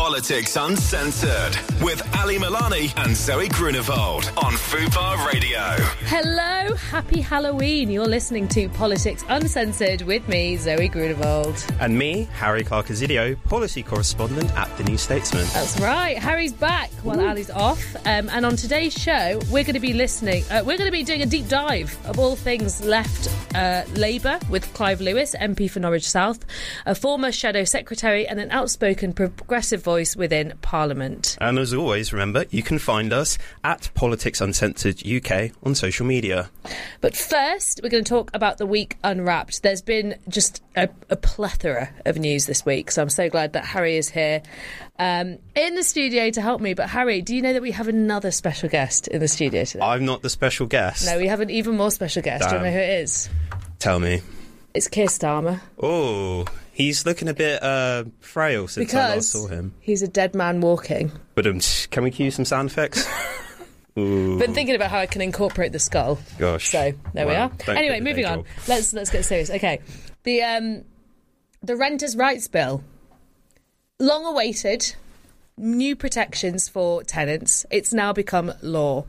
Politics Uncensored with Ali Milani and Zoe Grunewald on Fubar Radio. Hello, happy Halloween. You're listening to Politics Uncensored with me, Zoe Grunewald. And me, Harry Clark-Azidio, policy correspondent at The New Statesman. That's right. Harry's back while Ali's off. And on today's show, we're going to be doing a deep dive of all things left Labour with Clive Lewis, MP for Norwich South, a former Shadow Secretary and an outspoken progressive voice within Parliament. And as always, remember, you can find us at Politics Uncensored UK on social media. But first, we're going to talk about the week unwrapped. There's been just a plethora of news this week, so I'm so glad that Harry is here in the studio to help me. But Harry, do you know that we have another special guest in the studio today? I'm not the special guest. No, we have an even more special guest. Damn. Do you know who it is? Tell me. It's Keir Starmer. Oh, he's looking a bit frail since I last saw him. He's a dead man walking. But can we cue some sound effects? Ooh. Been thinking about how I can incorporate the skull. Gosh. So there we are. Anyway, moving on. Let's get serious. Okay, the Renters' Rights Bill, long awaited, new protections for tenants. It's now become law.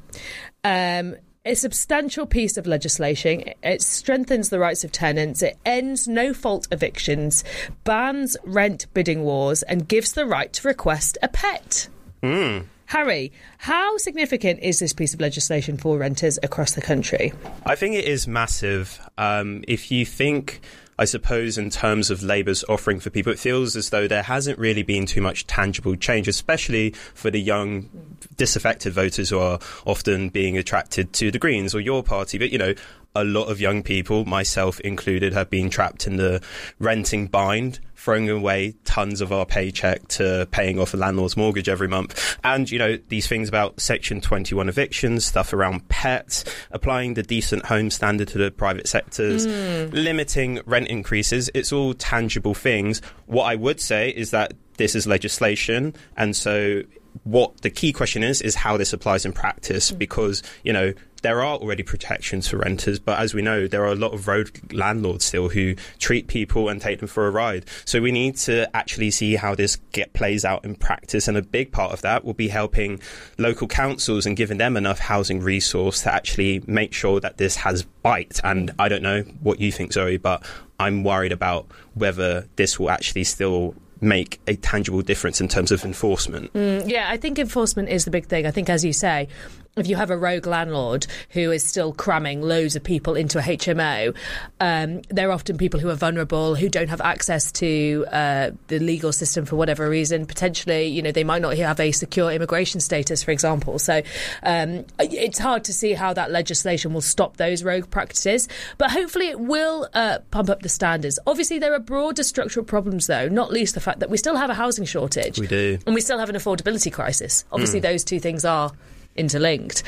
A substantial piece of legislation. It strengthens the rights of tenants. It ends no-fault evictions, bans rent bidding wars, and gives the right to request a pet. Harry, how significant is this piece of legislation for renters across the country? I think it is massive. If you think, I suppose, in terms of Labour's offering for people, it feels as though there hasn't really been too much tangible change, especially for the young, disaffected voters who are often being attracted to the Greens or your party. But, you know, a lot of young people, myself included, have been trapped in the renting bind, throwing away tons of our paycheck to paying off a landlord's mortgage every month. And, you know, these things about Section 21 evictions, stuff around pets, applying the decent home standard to the private sectors, limiting rent increases, it's all tangible things. What I would say is that this is legislation, and so what the key question is how this applies in practice, because, you know, there are already protections for renters, but as we know, there are a lot of road landlords still who treat people and take them for a ride. So we need to actually see how this plays out in practice, and a big part of that will be helping local councils and giving them enough housing resource to actually make sure that this has bite. And I don't know what you think, Zoe, but I'm worried about whether this will actually still make a tangible difference in terms of enforcement. Yeah, I think enforcement is the big thing. I think, as you say, if you have a rogue landlord who is still cramming loads of people into a HMO, they're often people who are vulnerable, who don't have access to the legal system for whatever reason. Potentially, you know, they might not have a secure immigration status, for example. So it's hard to see how that legislation will stop those rogue practices. But hopefully it will pump up the standards. Obviously, there are broader structural problems, though, not least the fact that we still have a housing shortage. We do. And we still have an affordability crisis. Obviously, those two things are interlinked.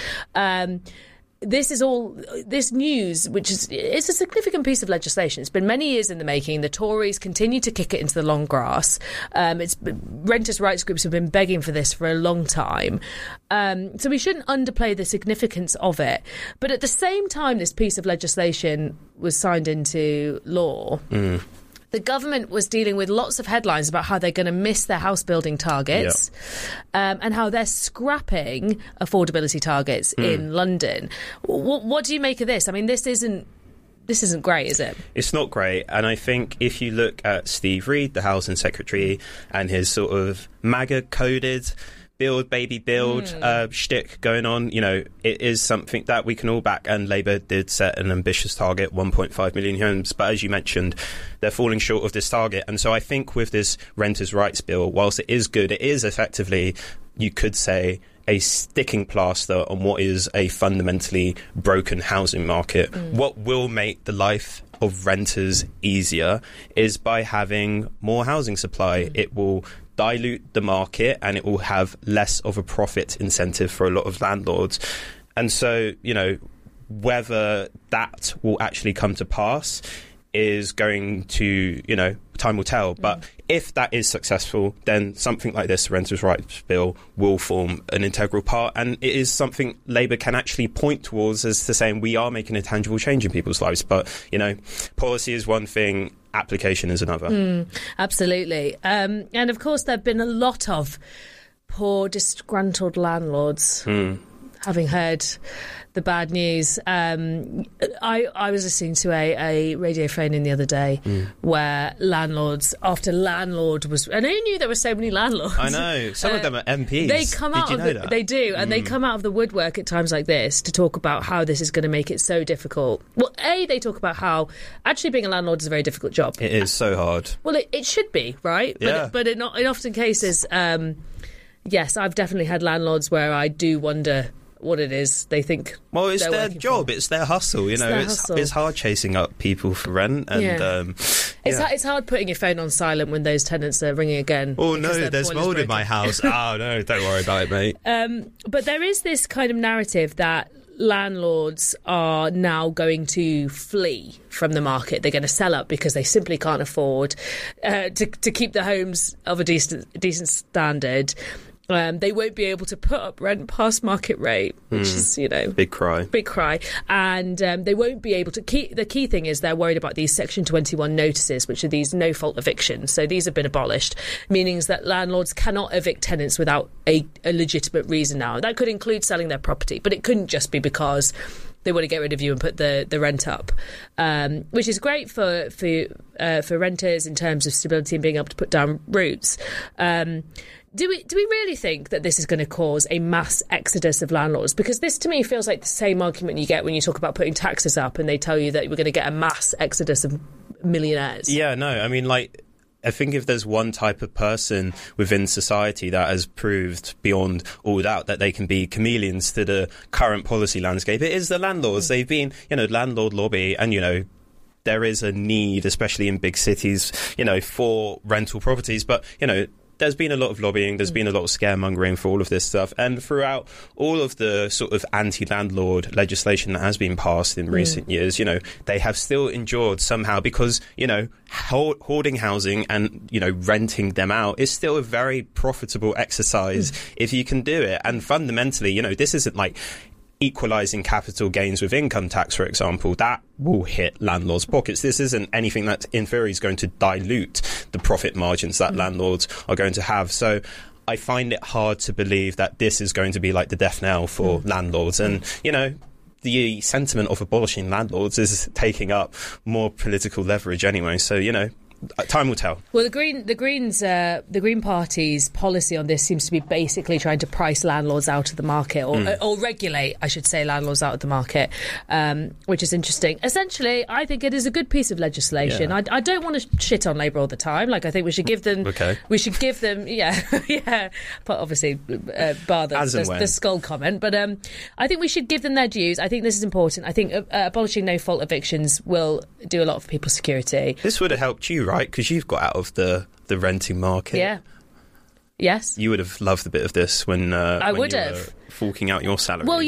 This news, which it's a significant piece of legislation. It's been many years in the making. The Tories continue to kick it into the long grass. Renters' rights groups have been begging for this for a long time. So we shouldn't underplay the significance of it. But at the same time this piece of legislation was signed into law, the government was dealing with lots of headlines about how they're going to miss their house building targets, and how they're scrapping affordability targets in London. What do you make of this? I mean, this isn't great, is it? It's not great. And I think if you look at Steve Reid, the Housing Secretary, and his sort of MAGA-coded build, baby, build shtick going on, you know, it is something that we can all back. And Labour did set an ambitious target, 1.5 million homes. But as you mentioned, they're falling short of this target. And so I think with this Renters' Rights Bill, whilst it is good, it is effectively, you could say, a sticking plaster on what is a fundamentally broken housing market. What will make the life of renters easier is by having more housing supply. It will dilute the market, and it will have less of a profit incentive for a lot of landlords. And so, you know, whether that will actually come to pass is going to, you know, time will tell. But if that is successful, then something like this, the Renters' Rights Bill, will form an integral part. And it is something Labour can actually point towards as to saying we are making a tangible change in people's lives. But, you know, policy is one thing. application is another. Absolutely. And of course, there have been a lot of poor, disgruntled landlords having heard the bad news. I was listening to a radio phone-in the other day where landlords, after landlord was... And I knew there were so many landlords. I know. Some of them are MPs. They come out Did you know that? They do, and they come out of the woodwork at times like this to talk about how this is going to make it so difficult. Well, they talk about how actually being a landlord is a very difficult job. It is so hard. Well, it should be, right? Yeah. But in often cases, yes, I've definitely had landlords where I do wonder what it is they think. Well, it's they're their working job. for. It's their hustle. It's hard chasing up people for rent, and It's hard putting your phone on silent when those tenants are ringing again. Oh no, there's mould in my house. Oh no, don't worry about it, mate. But there is this kind of narrative that landlords are now going to flee from the market. They're going to sell up because they simply can't afford to keep the homes of a decent standard. They won't be able to put up rent past market rate, which is, big cry. And they won't be able to the key thing is they're worried about these Section 21 notices, which are these no-fault evictions. So these have been abolished, meaning that landlords cannot evict tenants without a legitimate reason now. That could include selling their property, but it couldn't just be because they want to get rid of you and put the rent up, which is great for renters in terms of stability and being able to put down roots. Do we really think that this is going to cause a mass exodus of landlords? Because this, to me, feels like the same argument you get when you talk about putting taxes up and they tell you that we're going to get a mass exodus of millionaires. Yeah, no, I mean, I think if there's one type of person within society that has proved beyond all doubt that they can be chameleons to the current policy landscape, it is the landlords. They've been, landlord lobby, and, there is a need, especially in big cities, for rental properties. But, there's been a lot of lobbying, there's been a lot of scaremongering for all of this stuff. And throughout all of the sort of anti-landlord legislation that has been passed in recent years, they have still endured somehow because, hoarding housing and, renting them out is still a very profitable exercise if you can do it. And fundamentally, this isn't like equalising capital gains with income tax, for example. That will hit landlords' pockets. This isn't anything that, in theory, is going to dilute the profit margins that landlords are going to have. So I find it hard to believe that this is going to be like the death knell for landlords. And, the sentiment of abolishing landlords is taking up more political leverage anyway. So, time will tell. Well, the Green Party's policy on this seems to be basically trying to price landlords out of the market, or regulate, I should say, landlords out of the market, which is interesting. Essentially, I think it is a good piece of legislation. Yeah. I don't want to shit on Labour all the time. I think we should give them. Okay. We should give them. Yeah. But obviously, bar the skull comment. But I think we should give them their dues. I think this is important. I think abolishing no-fault evictions will do a lot for people's security. This would have helped you, right? Because you've got out of the renting market. Yeah. Yes. You would have loved a bit of this when I would you have were forking out your salary. Well,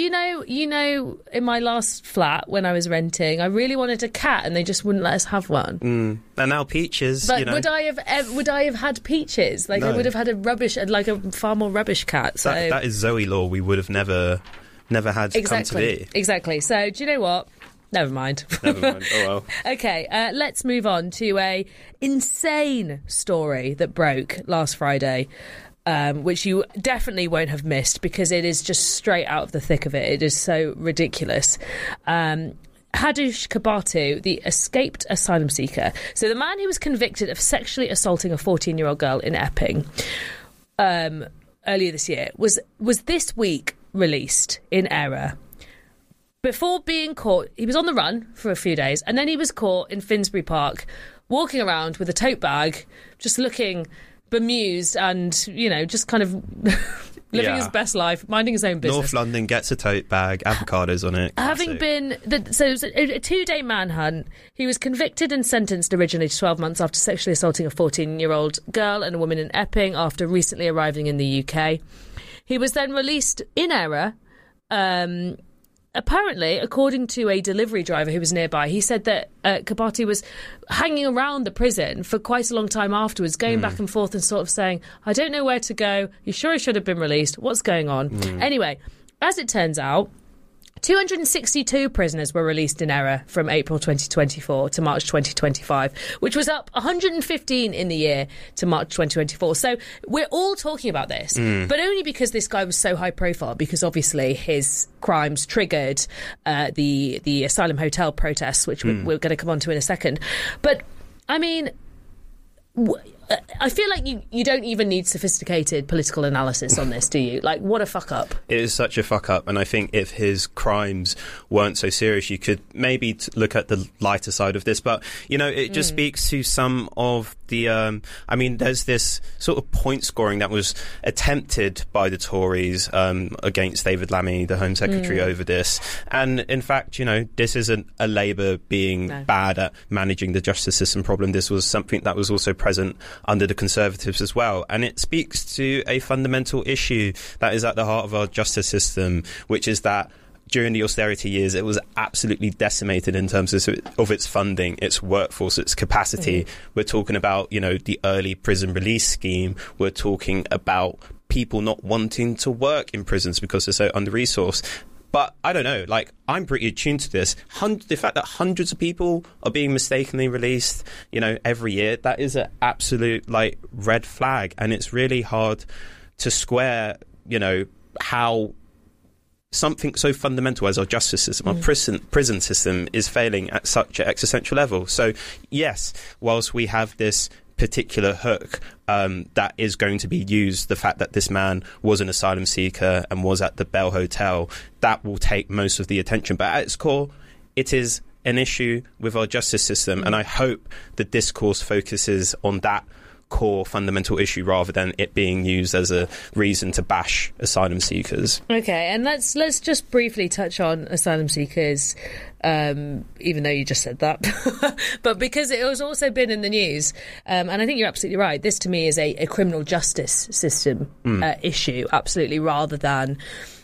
in my last flat when I was renting, I really wanted a cat, and they just wouldn't let us have one. And now Peaches. But would I have had Peaches? No. I would have had a far more rubbish cat. So that is Zoe law. We would have never had come to be. Exactly. So do you know what? Never mind. Oh, well. Okay, let's move on to a insane story that broke last Friday, which you definitely won't have missed because it is just straight out of the thick of it. It is so ridiculous. Hadush Kabatu, the escaped asylum seeker. So the man who was convicted of sexually assaulting a 14-year-old girl in Epping earlier this year was this week released in error. Before being caught, he was on the run for a few days, and then he was caught in Finsbury Park, walking around with a tote bag, just looking bemused and, just kind of living his best life, minding his own business. North London gets a tote bag, avocados on it. Having been... So it was a 2-day manhunt. He was convicted and sentenced originally to 12 months after sexually assaulting a 14-year-old girl and a woman in Epping after recently arriving in the UK. He was then released in error... Apparently, according to a delivery driver who was nearby, he said that Kabati was hanging around the prison for quite a long time afterwards, going back and forth and sort of saying, I don't know where to go. You sure I should have been released? What's going on? Anyway, as it turns out, 262 prisoners were released in error from April 2024 to March 2025, which was up 115 in the year to March 2024. So we're all talking about this, but only because this guy was so high profile, because obviously his crimes triggered the asylum hotel protests, which we're going to come on to in a second. But, I mean, I feel like you don't even need sophisticated political analysis on this, do you? Like, what a fuck up. It is such a fuck up, and I think if his crimes weren't so serious, you could maybe look at the lighter side of this. But, you know, it just speaks to some of the... I mean, there's this sort of point scoring that was attempted by the Tories against David Lammy, the Home Secretary, over this. And, in fact, you know, this isn't a Labour being bad at managing the justice system problem. This was something that was also present under the Conservatives as well. And it speaks to a fundamental issue that is at the heart of our justice system, which is that during the austerity years, it was absolutely decimated in terms of its funding, its workforce, its capacity. We're talking about, you know, the early prison release scheme. We're talking about people not wanting to work in prisons because they're so under-resourced. But I don't know, like, I'm pretty attuned to this. The fact that hundreds of people are being mistakenly released, you know, every year, that is an absolute, like, red flag. And it's really hard to square, you know, how something so fundamental as our justice system, our prison system, is failing at such an existential level. So, yes, whilst we have this particular hook that is going to be used, the fact that this man was an asylum seeker and was at the Bell Hotel, that will take most of the attention. But at its core, it is an issue with our justice system, and I hope the discourse focuses on that core fundamental issue rather than it being used as a reason to bash asylum seekers. Okay, and let's just briefly touch on asylum seekers, even though you just said that, but because it has also been in the news, and I think you're absolutely right. This to me is a criminal justice system issue, absolutely, rather than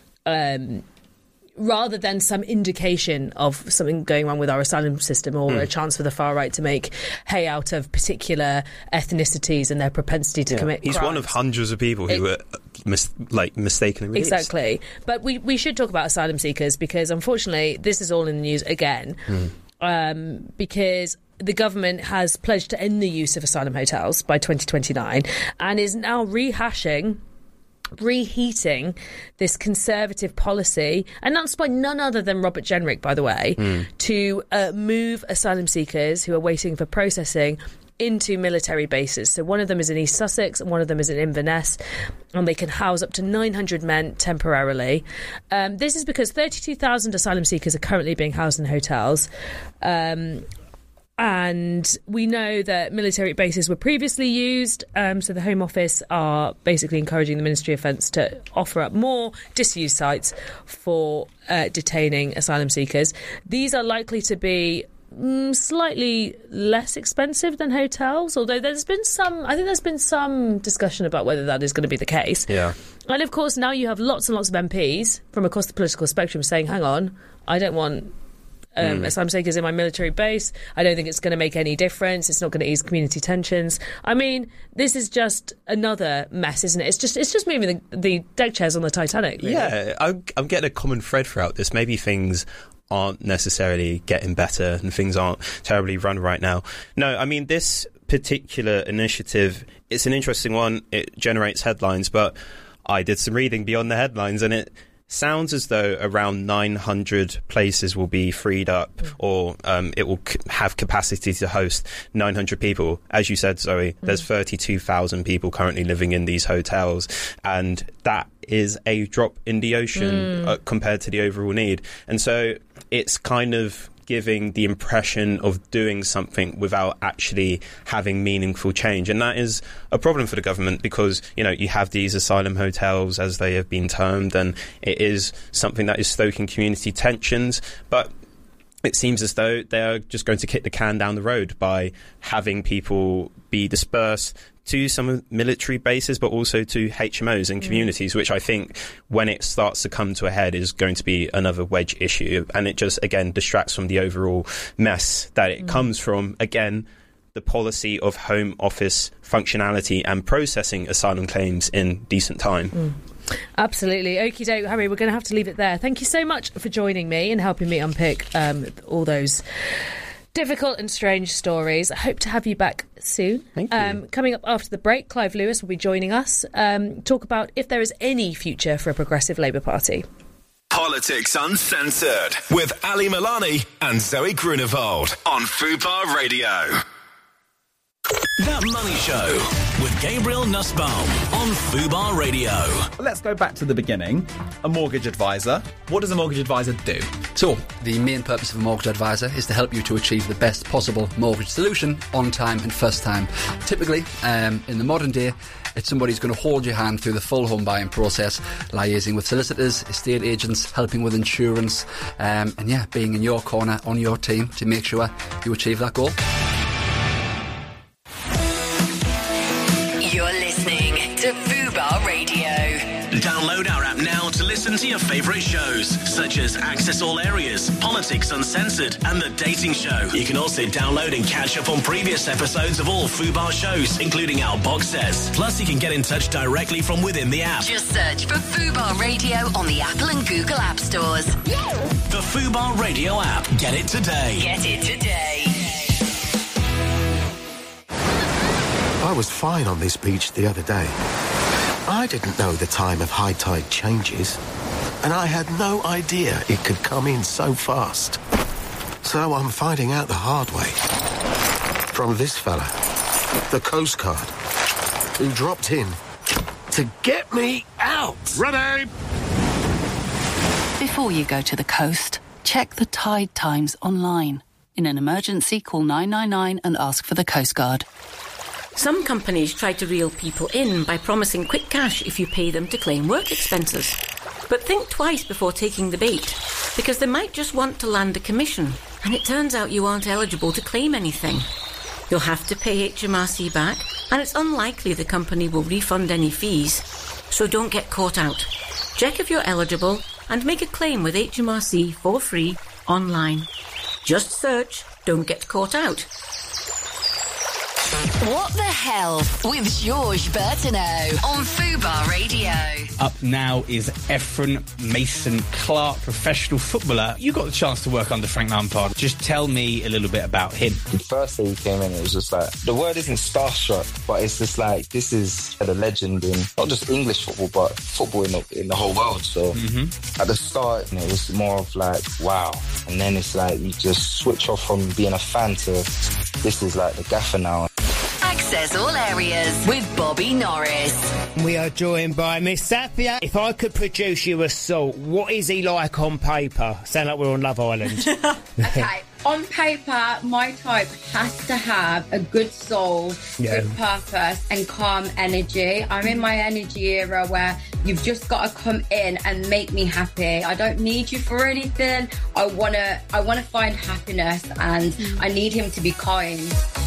some indication of something going wrong with our asylum system or a chance for the far right to make hay out of particular ethnicities and their propensity to commit crimes. He's one of hundreds of people who were mistakenly released. Exactly. But we should talk about asylum seekers because, unfortunately, this is all in the news again because the government has pledged to end the use of asylum hotels by 2029 and is now reheating this Conservative policy, announced by none other than Robert Jenrick, by the way, to move asylum seekers who are waiting for processing into military bases. So one of them is in East Sussex and one of them is in Inverness, and they can house up to 900 men temporarily. This is because 32,000 asylum seekers are currently being housed in hotels. And we know that military bases were previously used, so the Home Office are basically encouraging the Ministry of Defence to offer up more disused sites for detaining asylum seekers. These are likely to be slightly less expensive than hotels, although there's been some discussion about whether that is going to be the case. Yeah. And of course, now you have lots and lots of MPs from across the political spectrum saying, hang on, I don't want asylum seekers in my military base. I don't think it's going to make any difference. It's not going to ease community tensions. I mean, this is just another mess, isn't it? It's just moving the deck chairs on the Titanic. Really. Yeah, I'm getting a common thread throughout this. Maybe things aren't necessarily getting better and things aren't terribly run right now. No, I mean, this particular initiative, it's an interesting one. It generates headlines, but I did some reading beyond the headlines and it sounds as though around 900 places will be freed up or it will have capacity to host 900 people. As you said, Zoe, there's 32,000 people currently living in these hotels, and that is a drop in the ocean compared to the overall need. And so it's kind of giving the impression of doing something without actually having meaningful change. And that is a problem for the government because, you know, you have these asylum hotels, as they have been termed, and it is something that is stoking community tensions. But it seems as though they are just going to kick the can down the road by having people be dispersed to some military bases, but also to HMOs and communities, which I think when it starts to come to a head is going to be another wedge issue. And it just, again, distracts from the overall mess that it comes from, again, the policy of Home Office functionality and processing asylum claims in decent time. Absolutely. Okie doke, Harry, we're going to have to leave it there. Thank you so much for joining me and helping me unpick all those difficult and strange stories. I hope to have you back soon. Thank you. Coming up after the break, Clive Lewis will be joining us, talk about if there is any future for a progressive Labour Party. Politics Uncensored with Ali Milani and Zoe Grunewald on Fubar Radio. That Money Show with Gabriel Nussbaum on Fubar Radio. Let's go back to the beginning. A mortgage advisor. What does a mortgage advisor do? So, the main purpose of a mortgage advisor is to help you to achieve the best possible mortgage solution on time and first time. Typically, in the modern day, it's somebody who's going to hold your hand through the full home buying process, liaising with solicitors, estate agents, helping with insurance, and being in your corner, on your team to make sure you achieve that goal. You're listening to Fubar Radio. Download our app now to listen to your favourite shows, such as Access All Areas, Politics Uncensored, and The Dating Show. You can also download and catch up on previous episodes of all Fubar shows, including our box sets. Plus, you can get in touch directly from within the app. Just search for Fubar Radio on the Apple and Google App Stores. The Fubar Radio app. Get it today. Get it today. I was fine on this beach the other day. I didn't know the time of high tide changes, and I had no idea it could come in so fast. So I'm finding out the hard way. From this fella, the Coast Guard, who dropped in to get me out. Ready! Before you go to the coast, check the tide times online. In an emergency, call 999 and ask for the Coast Guard. Some companies try to reel people in by promising quick cash if you pay them to claim work expenses. But think twice before taking the bait, because they might just want to land a commission, and it turns out you aren't eligible to claim anything. You'll have to pay HMRC back, and it's unlikely the company will refund any fees. So don't get caught out. Check if you're eligible and make a claim with HMRC for free online. Just search "Don't Get Caught Out." What the Hell with Georges Bertineau on Fubar Radio. Up now is Ephron Mason-Clark, professional footballer. You got the chance to work under Frank Lampard. Just tell me a little bit about him. The first day he came in, it was just like, the word isn't starstruck, but it's just like, this is a legend in not just English football, but football in the whole world. So at the start, it was more of like, wow. And then it's like, you just switch off from being a fan to, this is like the gaffer now. Access All Areas with Bobby Norris. We are joined by Miss Safia. If I could produce you a salt, what is he like on paper? Sound like we're on Love Island. Okay, on paper, my type has to have a good soul, good purpose and calm energy. I'm in my energy era where you've just got to come in and make me happy. I don't need you for anything. I wanna find happiness, and I need him to be kind.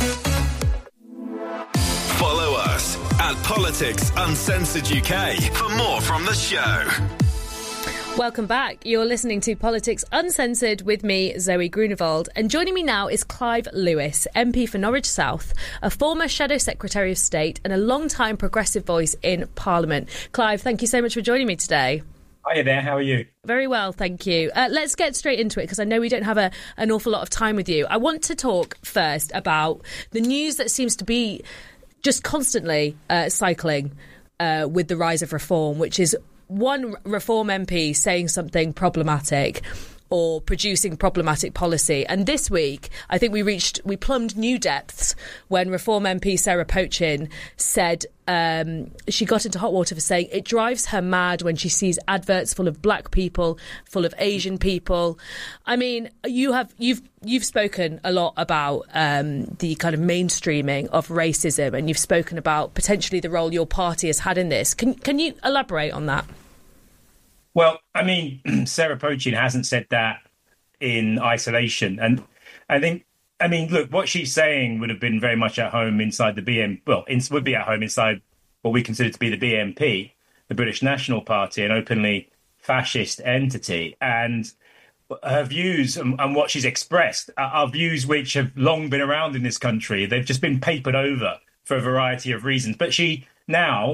Follow us at Politics Uncensored UK for more from the show. Welcome back. You're listening to Politics Uncensored with me, Zoe Grunewald. And joining me now is Clive Lewis, MP for Norwich South, a former Shadow Secretary of State and a long-time progressive voice in Parliament. Clive, thank you so much for joining me today. Hiya there, how are you? Very well, thank you. Let's get straight into it, because I know we don't have an awful lot of time with you. I want to talk first about the news that seems to be just constantly cycling with the rise of reform, which is one Reform MP saying something problematic or producing problematic policy. And this week, I think we plumbed new depths when Reform MP Sarah Pochin said she got into hot water for saying it drives her mad when she sees adverts full of black people, full of Asian people. I mean, you've spoken a lot about the kind of mainstreaming of racism, and you've spoken about potentially the role your party has had in this. Can you elaborate on that? Well, I mean, Sarah Pochin hasn't said that in isolation. And look, what she's saying would have been very much at home inside the would be at home inside what we consider to be the BNP, the British National Party, an openly fascist entity. And her views and what she's expressed are views which have long been around in this country. They've just been papered over for a variety of reasons. But she now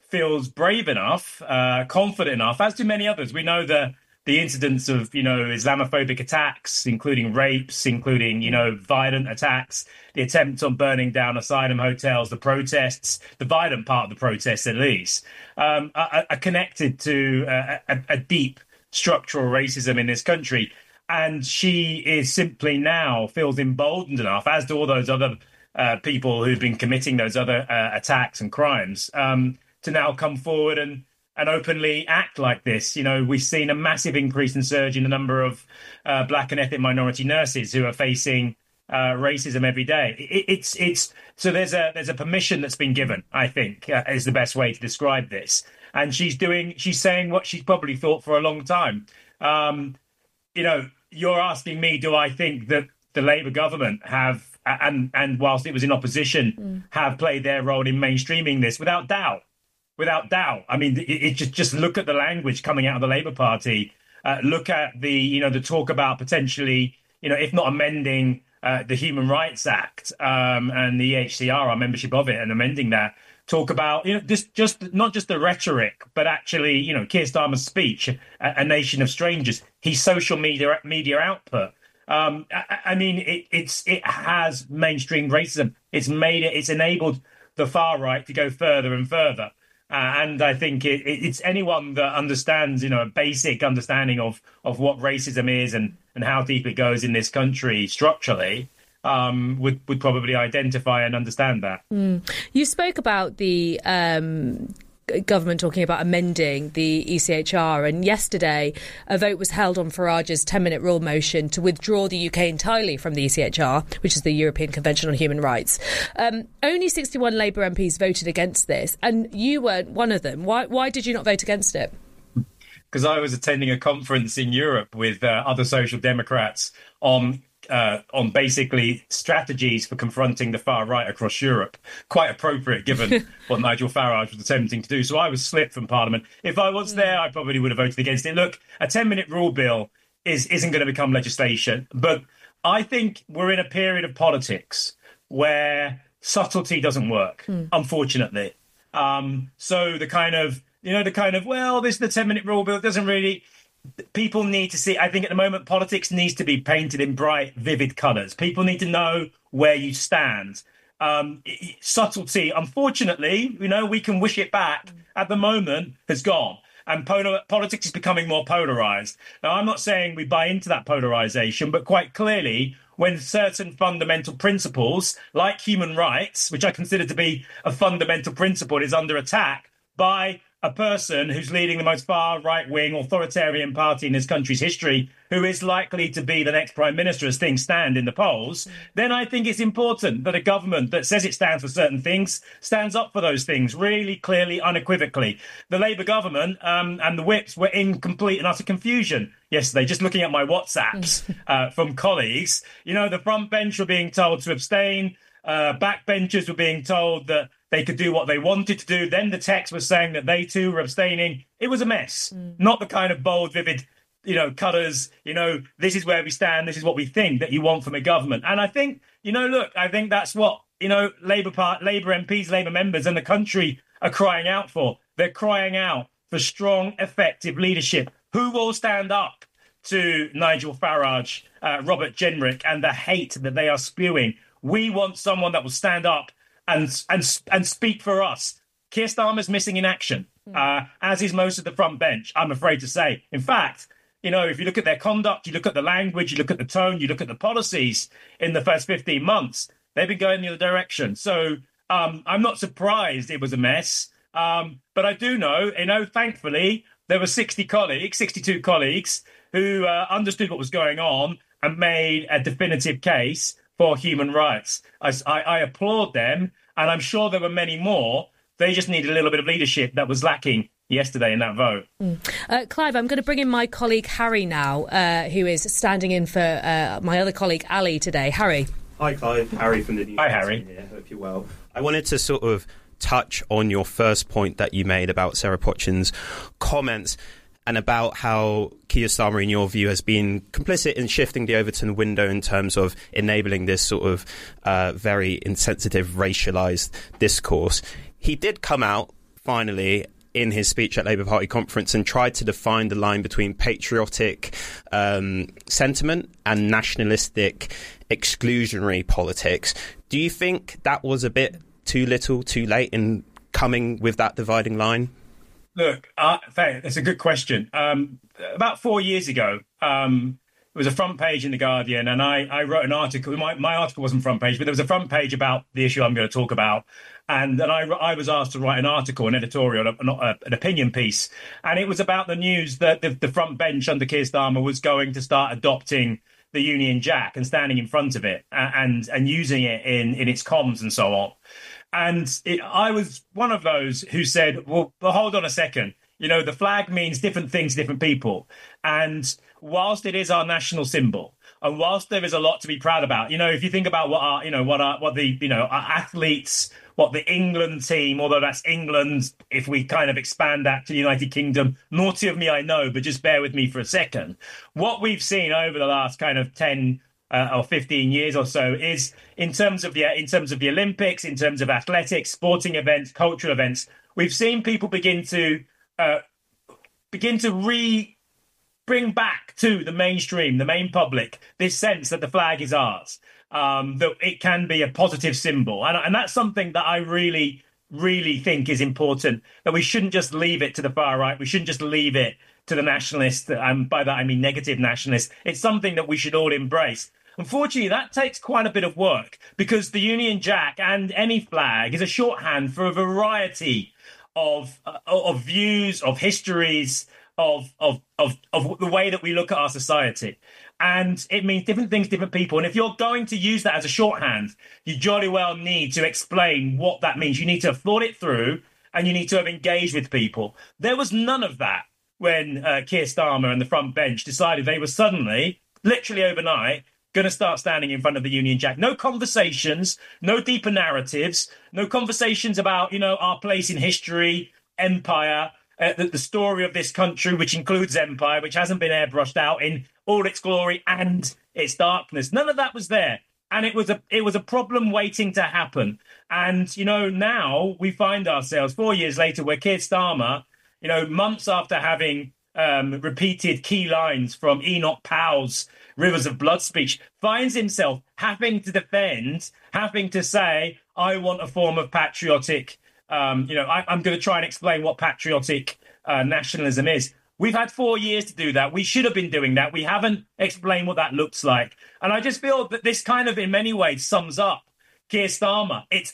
feels brave enough, confident enough, as do many others. We know the incidents of, Islamophobic attacks, including rapes, including, violent attacks, the attempts on burning down asylum hotels, the protests, the violent part of the protests at least, are connected to a deep structural racism in this country. And she is simply now feels emboldened enough, as do all those other people who've been committing those other attacks and crimes, to now come forward and openly act like this. We've seen a massive increase and surge in the number of black and ethnic minority nurses who are facing racism every day. It's so there's a permission that's been given, I think, is the best way to describe this. And she's saying what she's probably thought for a long time. You're asking me, do I think that the Labour government have, and whilst it was in opposition, have played their role in mainstreaming this? Without doubt. I mean, it just look at the language coming out of the Labour Party. Look at the talk about potentially, if not amending the Human Rights Act and the EHCR, our membership of it, and amending that. Talk about, just not just the rhetoric, but actually, Keir Starmer's speech, a nation of strangers, his social media output. I mean, it has mainstreamed racism. It's enabled the far right to go further and further. And I think it's anyone that understands, a basic understanding of what racism is and how deep it goes in this country structurally, would probably identify and understand that. You spoke about the government talking about amending the ECHR, and yesterday a vote was held on Farage's 10-minute rule motion to withdraw the UK entirely from the ECHR, which is the European Convention on Human Rights. Only 61 Labour MPs voted against this, and you weren't one of them. Why did you not vote against it? Because I was attending a conference in Europe with other Social Democrats on basically strategies for confronting the far right across Europe. Quite appropriate given what Nigel Farage was attempting to do. So I was slipped from Parliament. If I was there, I probably would have voted against it. Look, a 10-minute rule bill isn't going to become legislation. But I think we're in a period of politics where subtlety doesn't work, unfortunately. So the kind of, this is the 10-minute rule bill. It doesn't really... People need to see, I think at the moment, politics needs to be painted in bright, vivid colours. People need to know where you stand. Subtlety, unfortunately, we can wish it back, at the moment, has gone. And politics is becoming more polarised. Now, I'm not saying we buy into that polarisation, but quite clearly, when certain fundamental principles, like human rights, which I consider to be a fundamental principle, is under attack by a person who's leading the most far right-wing authoritarian party in this country's history, who is likely to be the next prime minister as things stand in the polls, then I think it's important that a government that says it stands for certain things stands up for those things really clearly, unequivocally. The Labour government and the whips were in complete and utter confusion yesterday, just looking at my WhatsApps from colleagues. The front bench were being told to abstain. Backbenchers were being told that they could do what they wanted to do. Then the text was saying that they too were abstaining. It was a mess. Not the kind of bold, vivid, colours, this is where we stand, this is what we think that you want from a government. And I think, I think that's what, Labour MPs, Labour members and the country are crying out for. They're crying out for strong, effective leadership. Who will stand up to Nigel Farage, Robert Jenrick, and the hate that they are spewing? We want someone that will stand up and speak for us. Keir Starmer's missing in action, as is most of the front bench, I'm afraid to say. In fact, if you look at their conduct, you look at the language, you look at the tone, you look at the policies in the first 15 months, they've been going the other direction. So I'm not surprised it was a mess. But I do know, thankfully, there were 62 colleagues who understood what was going on and made a definitive case for human rights. I applaud them, and I'm sure there were many more. They just needed a little bit of leadership that was lacking yesterday in that vote. Clive, I'm going to bring in my colleague Harry now, who is standing in for my other colleague Ali today. Harry. Hi, Clive. Harry from the News. Hi, Harry. Here. Hope you're well. I wanted to sort of touch on your first point that you made about Sarah Potchin's comments and about how Keir Starmer, in your view, has been complicit in shifting the Overton window in terms of enabling this sort of very insensitive, racialised discourse. He did come out finally, in his speech at Labour Party conference, and tried to define the line between patriotic sentiment and nationalistic exclusionary politics. Do you think that was a bit too little, too late in coming with that dividing line? Look, it's a good question. About 4 years ago, it was a front page in The Guardian, and I wrote an article. My article wasn't front page, but there was a front page about the issue I'm going to talk about. And then I was asked to write an article, an editorial, an opinion piece. And it was about the news that the front bench under Keir Starmer was going to start adopting the Union Jack and standing in front of it and using it in its comms and so on. And I was one of those who said, well, hold on a second. You know, the flag means different things to different people. And whilst it is our national symbol, and whilst there is a lot to be proud about, you know, if you think about our athletes, what the England team, although that's England, if we kind of expand that to the United Kingdom, naughty of me, I know, but just bear with me for a second. What we've seen over the last kind of 10 or 15 years or so is in terms of the Olympics, in terms of athletics, sporting events, cultural events, we've seen people begin to bring back to the mainstream, the main public, this sense that the flag is ours, that it can be a positive symbol. And that's something that I really, really think is important, that we shouldn't just leave it to the far right. We shouldn't just leave it to the nationalists. And by that, I mean negative nationalists. It's something that we should all embrace. Unfortunately, that takes quite a bit of work because the Union Jack and any flag is a shorthand for a variety of views, of histories, of the way that we look at our society. And it means different things, different people. And if you're going to use that as a shorthand, you jolly well need to explain what that means. You need to have thought it through and you need to have engaged with people. There was none of that when Keir Starmer and the front bench decided they were suddenly, literally overnight, going to start standing in front of the Union Jack. No conversations, no deeper narratives, no conversations about, you know, our place in history, empire, the story of this country, which includes empire, which hasn't been airbrushed out in all its glory and its darkness. None of that was there. And it was a problem waiting to happen. And, you know, now we find ourselves 4 years later where Keir Starmer, you know, months after having repeated key lines from Enoch Powell's Rivers of Blood speech, finds himself having to defend, having to say, I want a form of patriotic, I'm going to try and explain what patriotic nationalism is. We've had 4 years to do that. We should have been doing that. We haven't explained what that looks like. And I just feel that this kind of, in many ways, sums up Keir Starmer. It's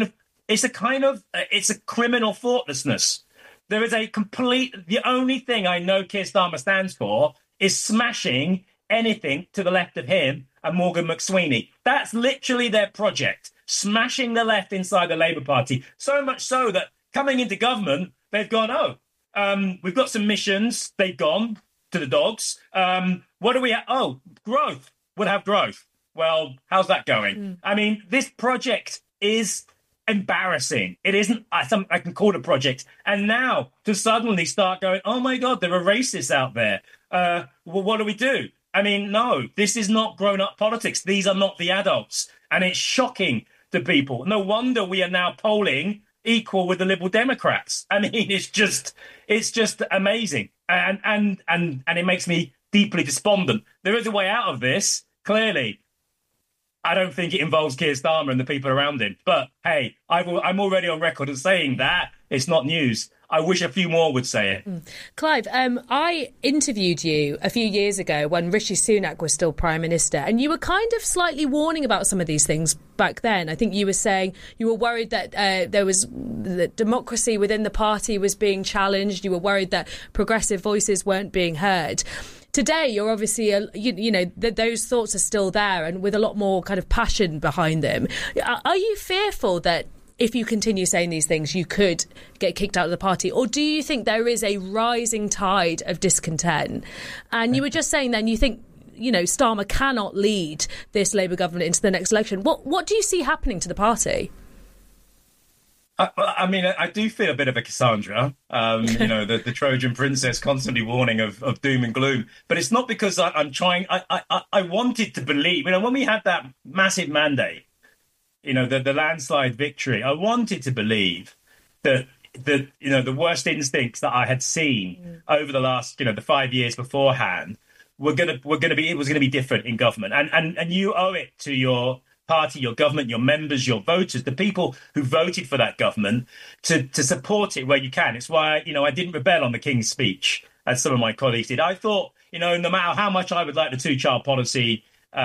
a criminal thoughtlessness. There is the only thing I know Keir Starmer stands for is smashing anything to the left of him and Morgan McSweeney. That's literally their project, smashing the left inside the Labour Party. So much so that coming into government, they've gone, we've got some missions. They've gone to the dogs. What do we have? Oh, growth. We'll have growth. Well, how's that going? I mean, this project is embarrassing. It isn't something I can call it a project. And now to suddenly start going, oh my God, there are racists out there. Well, what do we do? I mean, no, this is not grown-up politics. These are not the adults. And it's shocking to people. No wonder we are now polling equal with the Liberal Democrats. I mean, it's just amazing. And it makes me deeply despondent. There is a way out of this, clearly. I don't think it involves Keir Starmer and the people around him. But, hey, I'm already on record as saying that. It's not news. I wish a few more would say it. Clive, I interviewed you a few years ago when Rishi Sunak was still Prime Minister, and you were kind of slightly warning about some of these things back then. I think you were saying you were worried that that democracy within the party was being challenged. You were worried that progressive voices weren't being heard. Today, you're obviously, those thoughts are still there and with a lot more kind of passion behind them. Are you fearful that if you continue saying these things, you could get kicked out of the party? Or do you think there is a rising tide of discontent? And you were just saying then you think, Starmer cannot lead this Labour government into the next election. What do you see happening to the party? I mean, I do feel a bit of a Cassandra, the Trojan princess constantly warning of doom and gloom. But it's not because I'm trying. I wanted to believe, when we had that massive mandate, the landslide victory, I wanted to believe that the worst instincts that I had seen over the last, the 5 years beforehand it was going to be different in government. And you owe it to your party, your government, your members, your voters, the people who voted for that government to support it where you can. It's why, I didn't rebel on the King's speech, as some of my colleagues did. I thought, no matter how much I would like the two-child policy,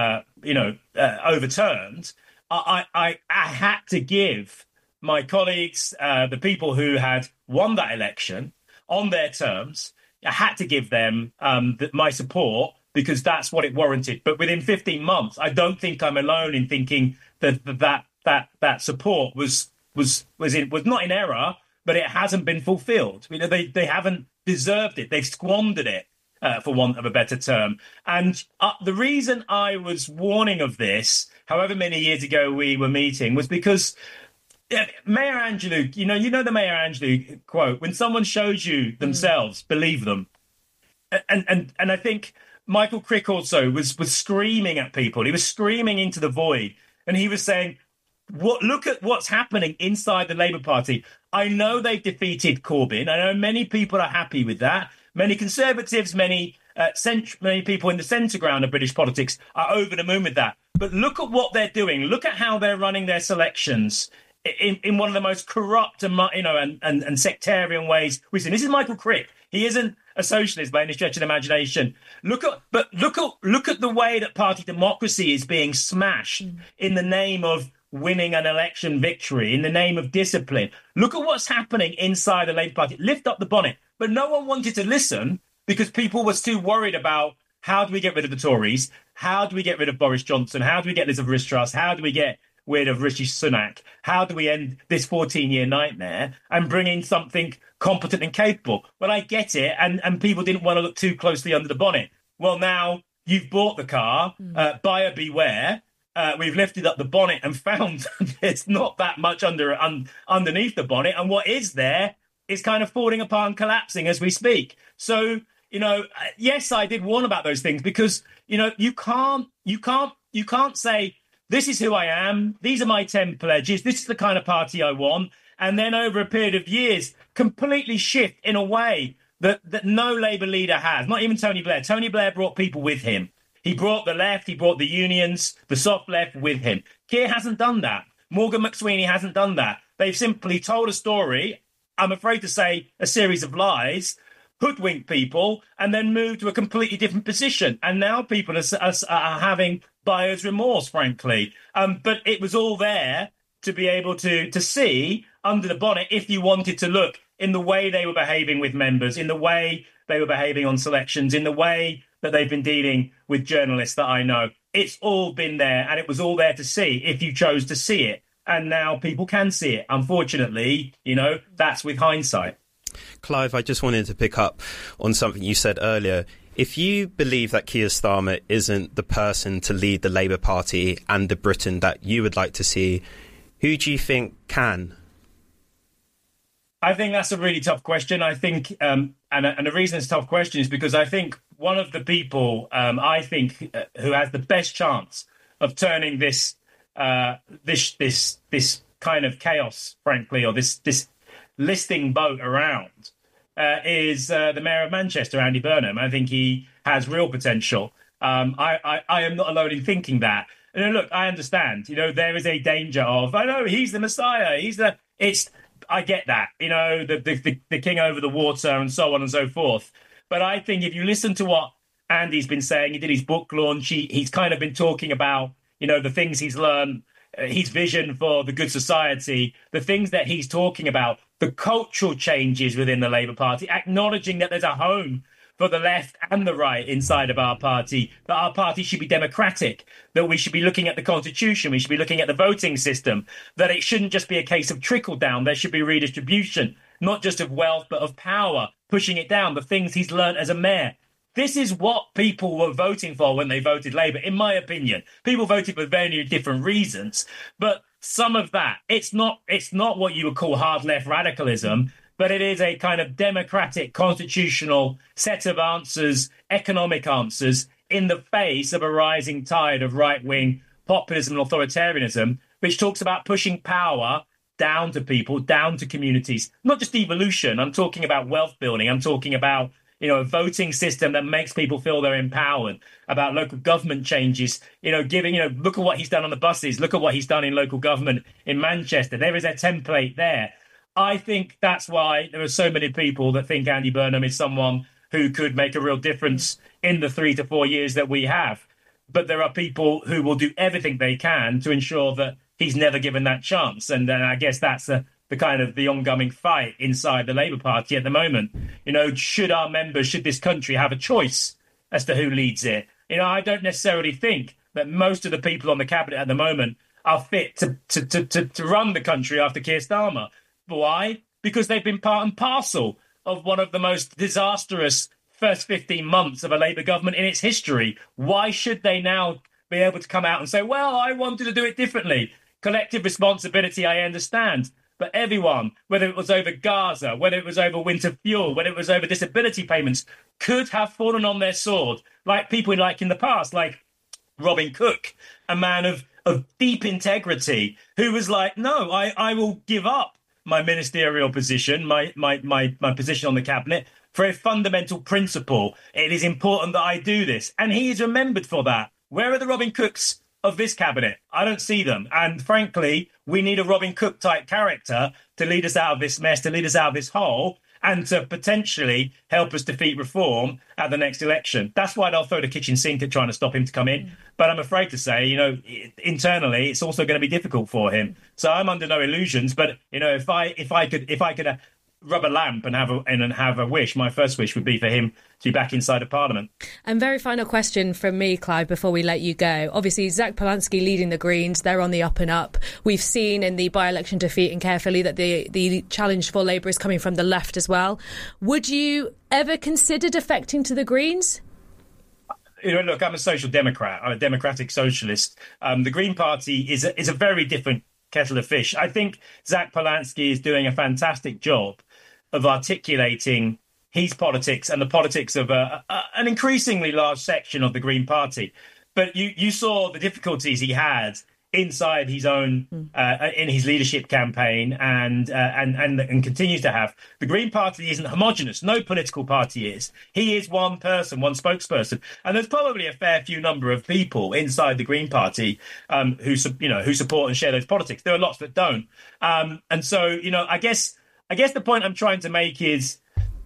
overturned, I had to give my colleagues, the people who had won that election on their terms, I had to give them my support because that's what it warranted. But within 15 months, I don't think I'm alone in thinking that support was not in error, but it hasn't been fulfilled. They haven't deserved it. They've squandered it, for want of a better term. And the reason I was warning of this, however many years ago we were meeting, was because Mayor Angelou, you know the Mayor Angelou quote, when someone shows you themselves, believe them. And I think Michael Crick also was screaming at people. He was screaming into the void. And he was saying, look at what's happening inside the Labour Party. I know they've defeated Corbyn. I know many people are happy with that. Many Conservatives, many people in the centre ground of British politics are over the moon with that. But look at what they're doing. Look at how they're running their selections in one of the most corrupt and sectarian ways we've seen. This is Michael Crick. He isn't a socialist by any stretch of the imagination. Look at the way that party democracy is being smashed in the name of winning an election victory, in the name of discipline. Look at what's happening inside the Labour Party. Lift up the bonnet. But no one wanted to listen because people were too worried about how do we get rid of the Tories? How do we get rid of Boris Johnson? How do we get Liz Truss? How do we get rid of Rishi Sunak? How do we end this 14-year nightmare and bring in something competent and capable? Well, I get it, and people didn't want to look too closely under the bonnet. Well, now you've bought the car, buyer beware. We've lifted up the bonnet and found there's not that much underneath the bonnet, and what is there is kind of falling apart and collapsing as we speak. So, yes, I did warn about those things because, you can't say, this is who I am, these are my 10 pledges, this is the kind of party I want, and then over a period of years, completely shift in a way that no Labour leader has, not even Tony Blair. Tony Blair brought people with him. He brought the left, he brought the unions, the soft left with him. Keir hasn't done that. Morgan McSweeney hasn't done that. They've simply told a story, I'm afraid to say a series of lies, hoodwinked people, and then moved to a completely different position. And now people are having buyer's remorse, frankly. But it was all there to be able to see under the bonnet if you wanted to look in the way they were behaving with members, in the way they were behaving on selections, in the way that they've been dealing with journalists that I know. It's all been there, and it was all there to see if you chose to see it. And now people can see it. Unfortunately, that's with hindsight. Clive, I just wanted to pick up on something you said earlier. If you believe that Keir Starmer isn't the person to lead the Labour Party and the Britain that you would like to see, who do you think can? I think that's a really tough question. I think, and the reason it's a tough question is because I think one of the people who has the best chance of turning this kind of chaos, frankly, or this listing boat around is the Mayor of Manchester, Andy Burnham. I think he has real potential. I am not alone in thinking that. And look, I understand. There is a danger of, I know he's the Messiah. I get that. The king over the water and so on and so forth. But I think if you listen to what Andy's been saying, he did his book launch. He's kind of been talking about the things he's learned, his vision for the good society, the things that he's talking about, the cultural changes within the Labour Party, acknowledging that there's a home for the left and the right inside of our party, that our party should be democratic, that we should be looking at the constitution, we should be looking at the voting system, that it shouldn't just be a case of trickle down, there should be redistribution, not just of wealth, but of power, pushing it down, the things he's learned as a mayor. This is what people were voting for when they voted Labour, in my opinion. People voted for very different reasons, but some of that, it's not what you would call hard left radicalism, but it is a kind of democratic, constitutional set of answers, economic answers, in the face of a rising tide of right-wing populism and authoritarianism, which talks about pushing power down to people, down to communities. Not just devolution. I'm talking about wealth building. I'm talking about, a voting system that makes people feel they're empowered, about local government changes, giving, look at what he's done on the buses. Look at what he's done in local government in Manchester. There is a template there. I think that's why there are so many people that think Andy Burnham is someone who could make a real difference in the 3 to 4 years that we have. But there are people who will do everything they can to ensure that he's never given that chance. And I guess that's the kind of the ongoing fight inside the Labour Party at the moment. Should our members, should this country have a choice as to who leads it? I don't necessarily think that most of the people on the cabinet at the moment are fit to run the country after Keir Starmer. Why? Because they've been part and parcel of one of the most disastrous first 15 months of a Labour government in its history. Why should they now be able to come out and say, well, I wanted to do it differently? Collective responsibility, I understand. But everyone, whether it was over Gaza, whether it was over winter fuel, whether it was over disability payments, could have fallen on their sword, like people like in the past, like Robin Cook, a man of deep integrity, who was like, no, I will give up my ministerial position, my position on the cabinet, for a fundamental principle. It is important that I do this. And he is remembered for that. Where are the Robin Cooks of this cabinet? I don't see them. And frankly, we need a Robin Cook type character to lead us out of this mess, to lead us out of this hole, and to potentially help us defeat reform at the next election. That's why they'll throw the kitchen sink at trying to stop him to come in. But I'm afraid to say, internally, it's also going to be difficult for him. So I'm under no illusions. But if I could rub a lamp and have a wish, my first wish would be for him to be back inside of Parliament. And very final question from me, Clive, before we let you go. Obviously, Zach Polanski leading the Greens, they're on the up and up. We've seen in the by-election defeat in Caerphilly that the challenge for Labour is coming from the left as well. Would you ever consider defecting to the Greens? Look, I'm a social democrat. I'm a democratic socialist. The Green Party is a very different kettle of fish. I think Zach Polanski is doing a fantastic job of articulating his politics and the politics of an increasingly large section of the Green Party. But you saw the difficulties he had inside his own in his leadership campaign and continues to have. The Green Party isn't homogenous. No political party is. He is one person, one spokesperson, and there's probably a fair few number of people inside the Green Party who support and share those politics. There are lots that don't, and so I guess the point I'm trying to make is,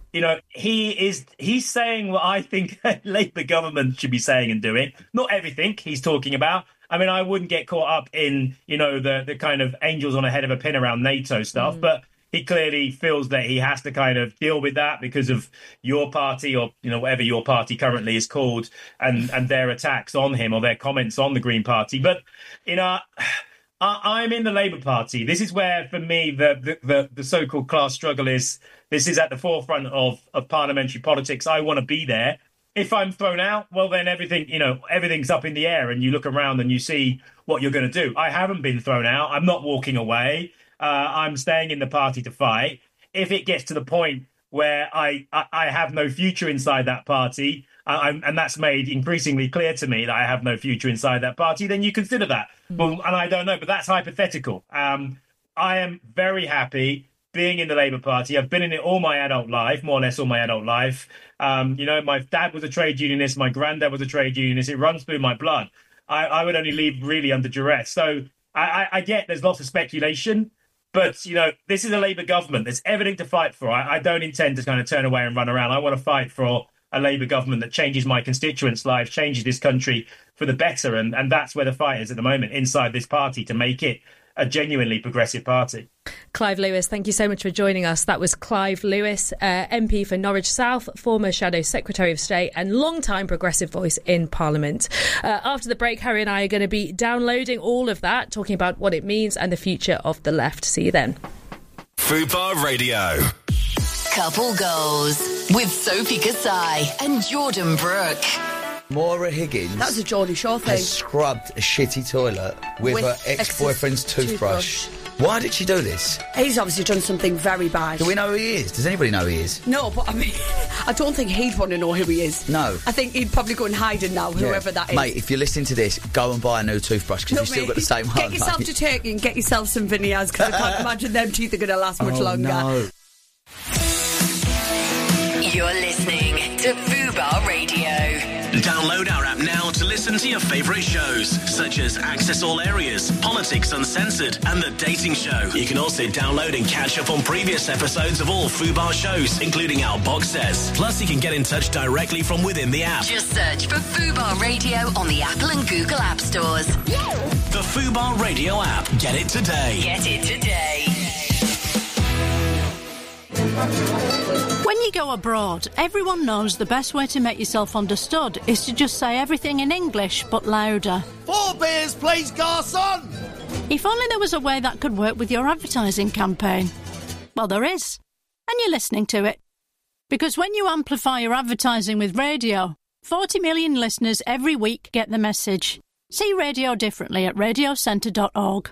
he's saying what I think a Labour government should be saying and doing. Not everything he's talking about. I mean, I wouldn't get caught up in, the kind of angels on a head of a pin around NATO stuff, but he clearly feels that he has to kind of deal with that because of your party or, whatever your party currently is called and their attacks on him or their comments on the Green Party. But, I'm in the Labour Party. This is where, for me, the so-called class struggle is. This is at the forefront of parliamentary politics. I want to be there. If I'm thrown out, well, then everything's up in the air, and you look around and you see what you're going to do. I haven't been thrown out. I'm not walking away. I'm staying in the party to fight. If it gets to the point where I have no future inside that party, and that's made increasingly clear to me that I have no future inside that party, then you consider that. Well, and I don't know, but that's hypothetical. I am very happy being in the Labour Party. I've been in it all my adult life, more or less all my adult life. My dad was a trade unionist. My granddad was a trade unionist. It runs through my blood. I would only leave really under duress. So I get there's lots of speculation, but, this is a Labour government. There's everything to fight for. I don't intend to kind of turn away and run around. I want to fight for a Labour government that changes my constituents' lives, changes this country for the better. And that's where the fight is at the moment inside this party, to make it a genuinely progressive party. Clive Lewis, thank you so much for joining us. That was Clive Lewis, MP for Norwich South, former Shadow Secretary of State and long-time progressive voice in Parliament. After the break, Harry and I are going to be downloading all of that, talking about what it means and the future of the left. See you then. Fubar Radio. Couple Goals with Sophie Kasai and Jordan Brooke. Maura Higgins. That was a Geordie Shore thing. Has scrubbed a shitty toilet with her ex-boyfriend's toothbrush. Why did she do this? He's obviously done something very bad. Do we know who he is? Does anybody know who he is? No, but I mean, I don't think he'd want to know who he is. No. I think he'd probably go and hide him now, whoever that is. Mate, if you're listening to this, go and buy a new toothbrush because you've still got the same one. Get yourself to Turkey and get yourself some veneers because I can't imagine them teeth are going to last much longer. No. You're listening to Fubar Radio. Download our app now to listen to your favourite shows, such as Access All Areas, Politics Uncensored, and The Dating Show. You can also download and catch up on previous episodes of all Fubar shows, including our box sets. Plus, you can get in touch directly from within the app. Just search for Fubar Radio on the Apple and Google App Stores. The Fubar Radio app. Get it today. Get it today. When you go abroad, everyone knows the best way to make yourself understood is to just say everything in English, but louder. 4 beers, please, garçon! If only there was a way that could work with your advertising campaign. Well, there is. And you're listening to it. Because when you amplify your advertising with radio, 40 million listeners every week get the message. See radio differently at radiocentre.org.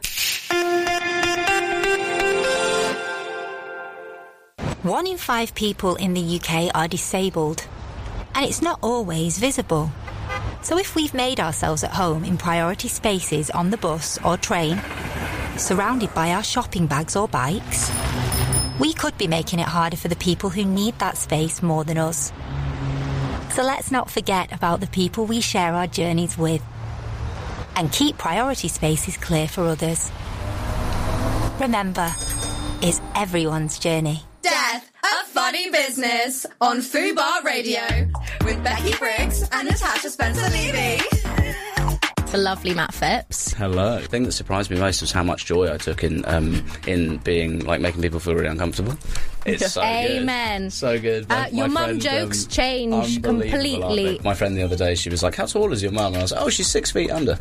1 in 5 people in the UK are disabled, and it's not always visible. So if we've made ourselves at home in priority spaces on the bus or train, surrounded by our shopping bags or bikes, we could be making it harder for the people who need that space more than us. So let's not forget about the people we share our journeys with, and keep priority spaces clear for others. Remember, it's everyone's journey. Death, a funny business on Fubar Radio with Becky Briggs and Natasha Spencer-Levy. The lovely Matt Phipps. Hello. The thing that surprised me most was how much joy I took in being like making people feel really uncomfortable. It's so Amen. Good. So good. Your mum jokes change completely. My friend the other day, she was like, "How tall is your mum?" And I was like, "Oh, she's 6 feet under."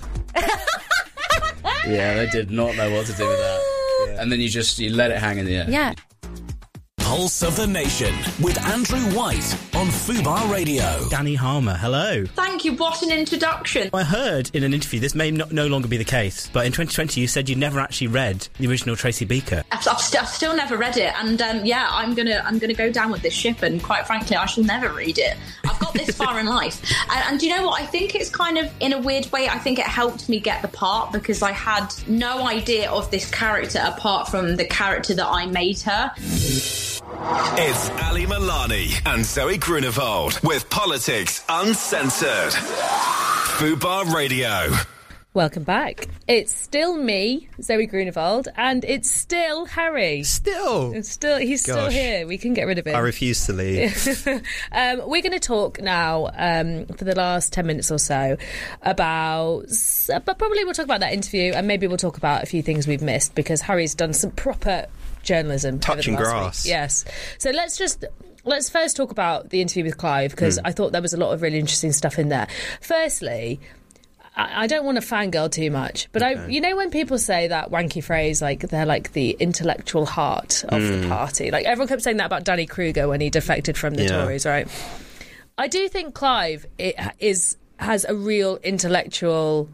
Yeah, they did not know what to do with that. Yeah. And then you let it hang in the air. Yeah. Pulse of the Nation with Andrew White on Fubar Radio. Danny Harmer, hello. Thank you, what an introduction. I heard in an interview, this may no longer be the case, but in 2020 you said you never actually read the original Tracy Beaker. I've still never read it, and I'm gonna go down with this ship, and quite frankly, I shall never read it. I've got this far in life, and do you know what? I think it's kind of, in a weird way, I think it helped me get the part, because I had no idea of this character apart from the character that I made her. It's Ali Milani and Zoe Grunewald with Politics Uncensored. Fubar Radio. Welcome back. It's still me, Zoe Grunewald, and it's still Harry. He's still here. We can get rid of him. I refuse to leave. We're going to talk now for the last 10 minutes or so about, but probably we'll talk about that interview, and maybe we'll talk about a few things we've missed, because Harry's done some proper journalism. Touching grass. Week. Yes. So let's first talk about the interview with Clive, because I thought there was a lot of really interesting stuff in there. Firstly, I don't want to fangirl too much, but you know when people say that wanky phrase, like they're like the intellectual heart of the party, like everyone kept saying that about Danny Kruger when he defected from the Tories, right? I do think Clive has a real intellectual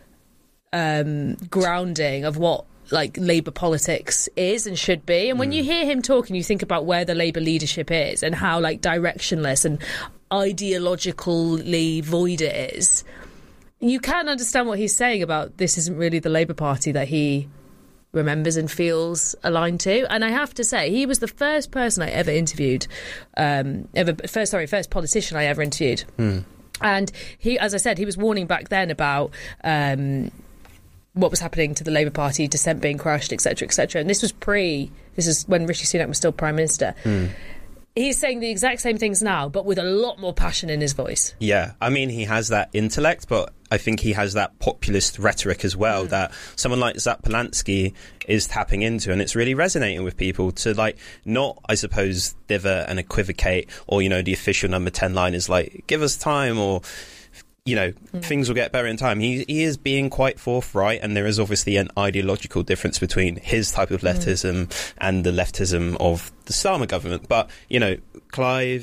grounding of what like Labour politics is and should be, and when you hear him talk and you think about where the Labour leadership is and how like directionless and ideologically void it is, you can understand what he's saying about this isn't really the Labour Party that he remembers and feels aligned to. And I have to say, he was the first person I ever interviewed, first politician I ever interviewed. And he, as I said, he was warning back then about what was happening to the Labour Party, dissent being crushed, etc., etc. And this is when Rishi Sunak was still Prime Minister. He's saying the exact same things now, but with a lot more passion in his voice. Yeah, I mean, he has that intellect, but I think he has that populist rhetoric as well that someone like Zap Polanski is tapping into, and it's really resonating with people to, like, not, I suppose, dither and equivocate, or, you know, the official number 10 line is like, give us time, or, you know, things will get better in time. He is being quite forthright, and there is obviously an ideological difference between his type of leftism and the leftism of the Starmer government. But, you know, Clive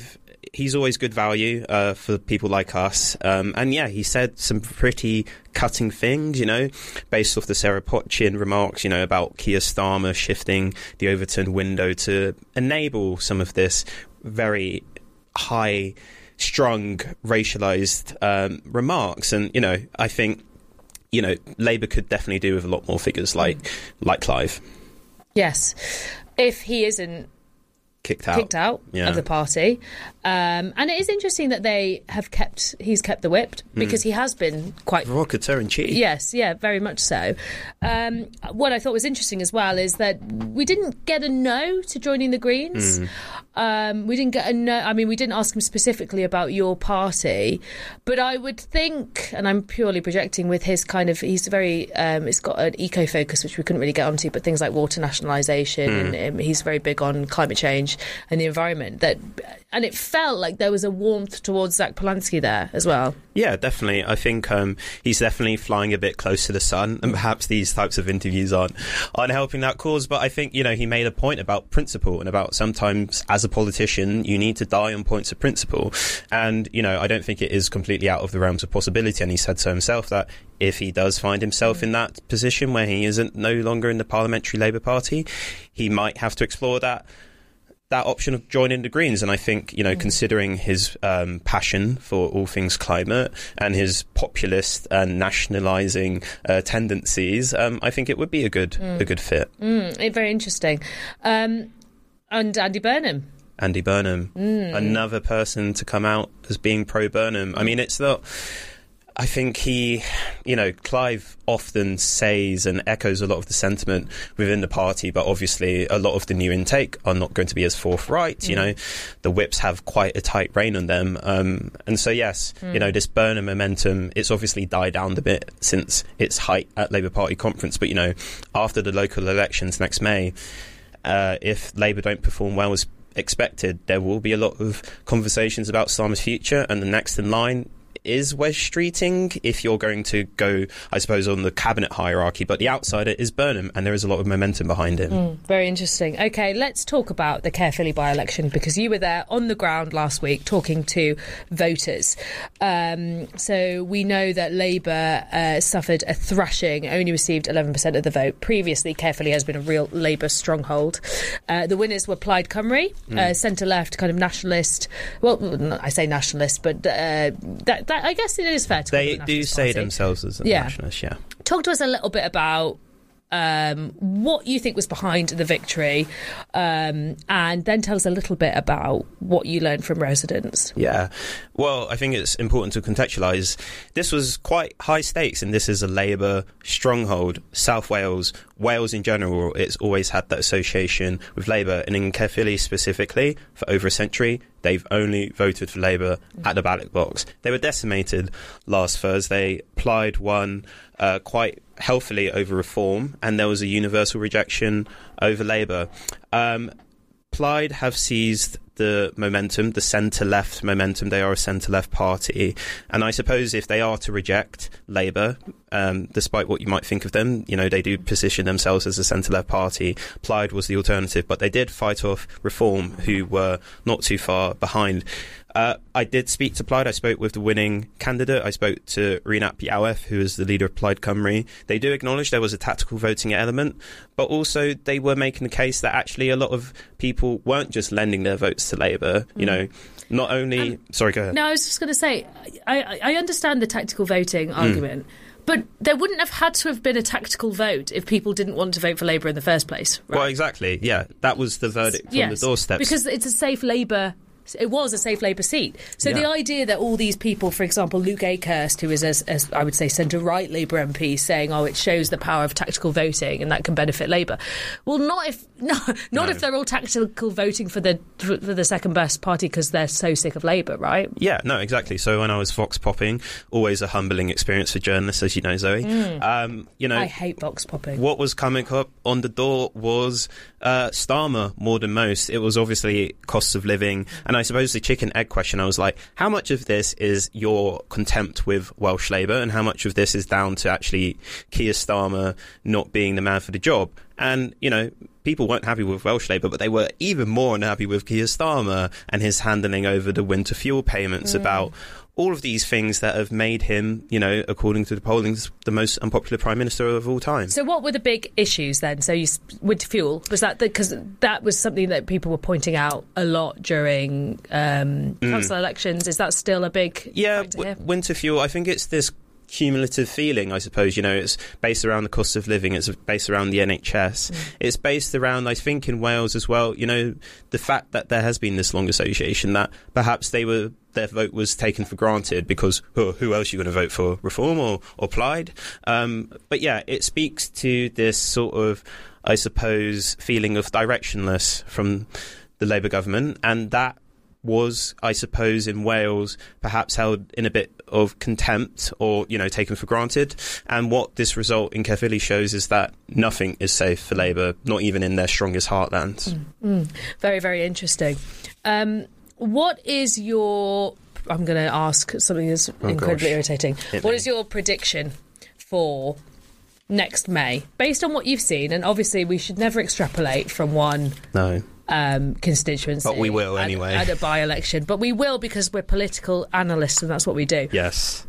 he's always good value for people like us. And yeah, he said some pretty cutting things, based off the Sarah Potchin remarks, about Keir Starmer shifting the Overton window to enable some of this very high-strung, racialised remarks. And, I think, Labour could definitely do with a lot more figures like Clive. Yes. If he isn't kicked out of the party. And it is interesting that he's kept the whip, because he has been quite provocateur in chief. Yes, yeah, very much so. What I thought was interesting as well is that we didn't get a no to joining the Greens. We didn't get a no. I mean, we didn't ask him specifically about your party, but I would think, and I'm purely projecting with his kind of, he's very, it's got an eco focus, which we couldn't really get onto, but things like water nationalisation, and he's very big on climate change and the environment. And it felt like there was a warmth towards Zach Polanski there as well. Yeah, definitely. I think he's definitely flying a bit close to the sun, and perhaps these types of interviews aren't helping that cause. But I think, he made a point about principle, and about sometimes as a politician, you need to die on points of principle. And, I don't think it is completely out of the realms of possibility. And he said so himself that if he does find himself in that position where he isn't no longer in the Parliamentary Labour Party, he might have to explore that option of joining the Greens. And I think, considering his passion for all things climate and his populist and nationalising tendencies, I think it would be a good fit. Very interesting. And Andy Burnham. Another person to come out as being pro-Burnham. I mean, it's not... I think Clive often says and echoes a lot of the sentiment within the party, but obviously a lot of the new intake are not going to be as forthright. The whips have quite a tight rein on them. And so, yes, this Burnham momentum, it's obviously died down a bit since its height at Labour Party conference. But, after the local elections next May, if Labour don't perform well as expected, there will be a lot of conversations about Starmer's future, and the next in line is Wes Streeting, if you're going to go, I suppose, on the cabinet hierarchy, but the outsider is Burnham, and there is a lot of momentum behind him. Very interesting. OK, let's talk about the Caerphilly by-election, because you were there on the ground last week talking to voters. So we know that Labour suffered a thrashing, only received 11% of the vote. Previously, Caerphilly has been a real Labour stronghold. The winners were Plaid Cymru, centre-left, kind of nationalist. Well, I say nationalist, but that I guess it is fair to call they do say themselves as a nationalist. Yeah. Talk to us a little bit about what you think was behind the victory, and then tell us a little bit about what you learned from residents. Yeah, well, I think it's important to contextualise. This was quite high stakes, and this is a Labour stronghold. South Wales, Wales in general, it's always had that association with Labour, and in Caerphilly specifically, for over a century, they've only voted for Labour at the ballot box. They were decimated last Thursday. Plaid won quite healthily over Reform, and there was a universal rejection over Labour. Plaid have seized the momentum, the centre-left momentum. They are a centre-left party. And I suppose if they are to reject Labour, despite what you might think of them, they do position themselves as a centre-left party. Plaid was the alternative, but they did fight off Reform, who were not too far behind. I did speak to Plaid. I spoke with the winning candidate. I spoke to Rhys Iaweth, who is the leader of Plaid Cymru. They do acknowledge there was a tactical voting element, but also they were making the case that actually a lot of people weren't just lending their votes to Labour. Not only... sorry, go ahead. No, I was just going to say, I understand the tactical voting argument, but there wouldn't have had to have been a tactical vote if people didn't want to vote for Labour in the first place, right? Well, exactly, yeah. That was the verdict on the doorsteps. Because it's a safe Labour... It was a safe Labour seat. So the idea that all these people, for example, Luke Akehurst, who is, as I would say, centre-right Labour MP, saying, it shows the power of tactical voting and that can benefit Labour. Well, not if they're all tactical voting for the second best party because they're so sick of Labour, right? Yeah, no, exactly. So when I was vox popping, always a humbling experience for journalists, as you know, Zoe. I hate vox popping. What was coming up on the door was Starmer more than most. It was obviously costs of living, and I suppose the chicken egg question, I was like, how much of this is your contempt with Welsh Labour and how much of this is down to actually Keir Starmer not being the man for the job? And, you know, people weren't happy with Welsh Labour, but they were even more unhappy with Keir Starmer and his handling over the winter fuel payments, about all of these things that have made him, you know, according to the polling, the most unpopular Prime Minister of all time. So what were the big issues then? So winter fuel, was that because that was something that people were pointing out a lot during council elections? Is that still a big winter fuel? I think it's this cumulative feeling, I suppose. You know, it's based around the cost of living, it's based around the NHS, it's based around, I think, in Wales as well, you know, the fact that there has been this long association that perhaps their vote was taken for granted because who else are you going to vote for, Reform or Plaid? But yeah, it speaks to this sort of, I suppose, feeling of directionless from the Labour government, and that was, I suppose, in Wales perhaps held in a bit of contempt or, you know, taken for granted. And what this result in Caerphilly shows is that nothing is safe for Labour, not even in their strongest heartlands. Very, very interesting. What is your... I'm going to ask something that's incredibly irritating. What is your prediction for next May? Based on what you've seen, and obviously we should never extrapolate from one... constituency. But we will anyway. At a by-election. But we will because we're political analysts and that's what we do. Yes.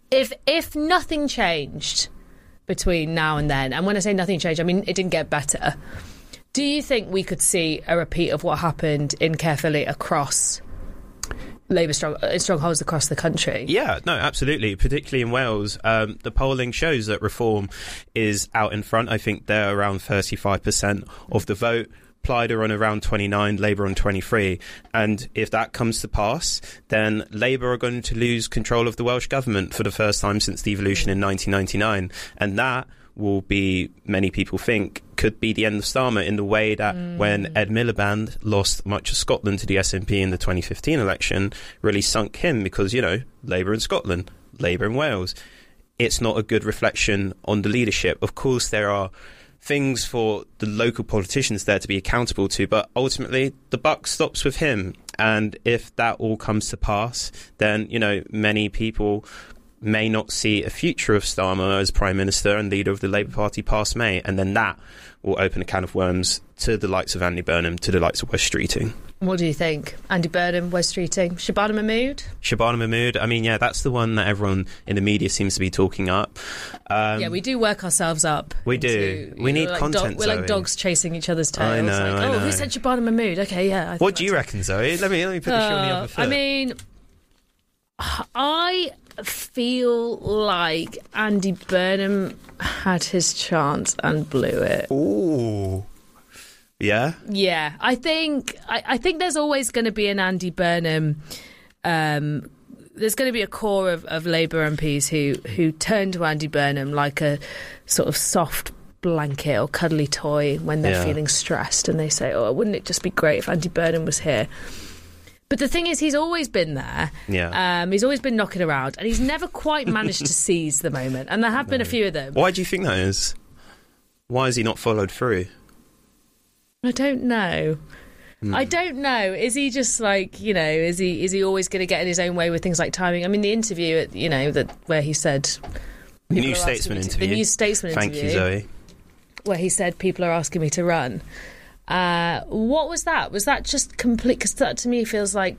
If nothing changed between now and then, and when I say nothing changed, I mean it didn't get better, do you think we could see a repeat of what happened in Caerphilly across Labour strongholds across the country? Yeah, no, absolutely. Particularly in Wales, the polling shows that Reform is out in front. I think they're around 35% of the vote. Plaid are on around 29, Labour on 23. And if that comes to pass, then Labour are going to lose control of the Welsh government for the first time since devolution in 1999. And that will be, many people think, could be the end of Starmer in the way that when Ed Miliband lost much of Scotland to the SNP in the 2015 election, really sunk him because, you know, Labour in Scotland, Labour in Wales. It's not a good reflection on the leadership. Of course, there are things for the local politicians there to be accountable to, but ultimately the buck stops with him. And if that all comes to pass, then, you know, many people may not see a future of Starmer as Prime Minister and leader of the Labour Party past May, and then that will open a can of worms to the likes of Andy Burnham, to the likes of Wes Streeting. What do you think? Andy Burnham, Wes Streeting, Shabana Mahmood? Shabana Mahmood, I mean, yeah, that's the one that everyone in the media seems to be talking up. Yeah, we do work ourselves up. We do. We need content, We're like dogs chasing each other's tails. I know. Who said Shabana Mahmood? Okay, yeah. What do you reckon, Zoe? Let me put the show on the other foot. I mean, I feel like Andy Burnham had his chance and blew it. Ooh. Yeah? Yeah. I think there's always going to be an Andy Burnham. There's going to be a core of Labour MPs who turn to Andy Burnham like a sort of soft blanket or cuddly toy when they're feeling stressed, and they say, oh, wouldn't it just be great if Andy Burnham was here? But the thing is, he's always been there. Yeah. He's always been knocking around, and he's never quite managed to seize the moment. And there have been a few of them. Why do you think that is? Why has he not followed through? I don't know. I don't know. Is he just like, you know, is he always going to get in his own way with things like timing? I mean, the interview, where he said... The New Statesman interview. The New Statesman interview. Thank you, Zoe. Where he said, people are asking me to run. What was that? Was that just complete? Because that to me feels like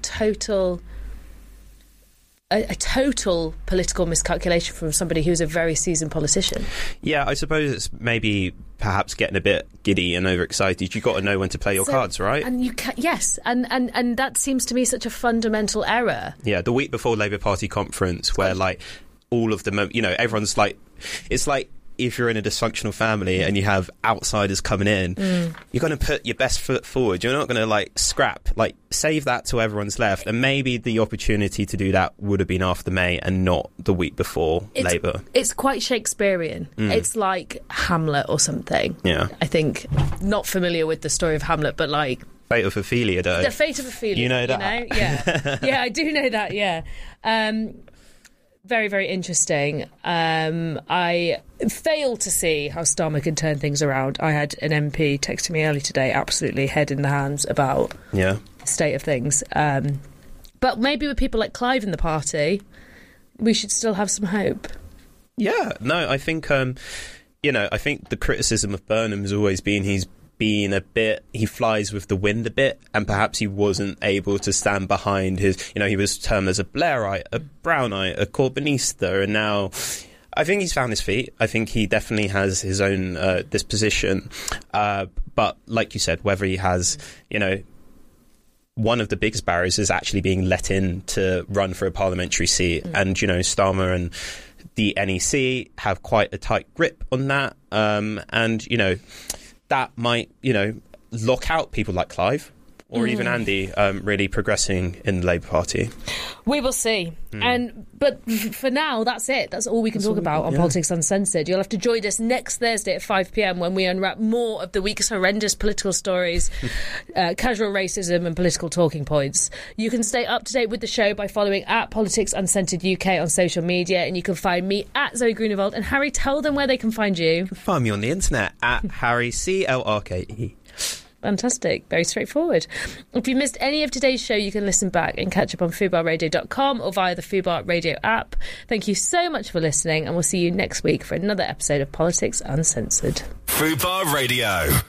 a total political miscalculation from somebody who's a very seasoned politician. Yeah, I suppose it's maybe perhaps getting a bit giddy and overexcited. You've got to know when to play your cards, right? And yes, and that seems to me such a fundamental error. Yeah, the week before Labour Party conference, where like all of the, you know, everyone's like, it's like, if you're in a dysfunctional family and you have outsiders coming in, you're going to put your best foot forward. You're not going to like scrap, like save that till everyone's left. And maybe the opportunity to do that would have been after May and not the week before Labour. It's quite Shakespearean. It's like Hamlet or something. Yeah. I think, not familiar with the story of Hamlet, but like... Fate of Ophelia, though. The Fate of Ophelia. You know that? You know? Yeah. Yeah, I do know that, yeah. Very, very interesting. I fail to see how Starmer can turn things around. I had an MP text me early today, absolutely head in the hands about the state of things. But maybe with people like Clive in the party, we should still have some hope. Yeah, no, I think, I think the criticism of Burnham has always been he flies with the wind a bit, and perhaps he wasn't able to stand behind his, he was termed as a Blairite, a Brownite, a Corbynista, and now I think he's found his feet. I think he definitely has his own disposition. But like you said, whether he has, one of the biggest barriers is actually being let in to run for a parliamentary seat. And, Starmer and the NEC have quite a tight grip on that. And, that might, lock out people like Clive or even Andy really progressing in the Labour Party. We will see. But for now, that's it. That's all we can talk about on Politics Uncensored. You'll have to join us next Thursday at 5 p.m. when we unwrap more of the week's horrendous political stories, casual racism and political talking points. You can stay up to date with the show by following at Politics Uncensored UK on social media, and you can find me at Zoe Grunewald. And Harry, tell them where they can find you. Find me on the internet at Harry CLRKE. Fantastic. Very straightforward. If you missed any of today's show, you can listen back and catch up on FUBARradio.com or via the Fubar Radio app. Thank you so much for listening, and we'll see you next week for another episode of Politics Uncensored. Fubar Radio.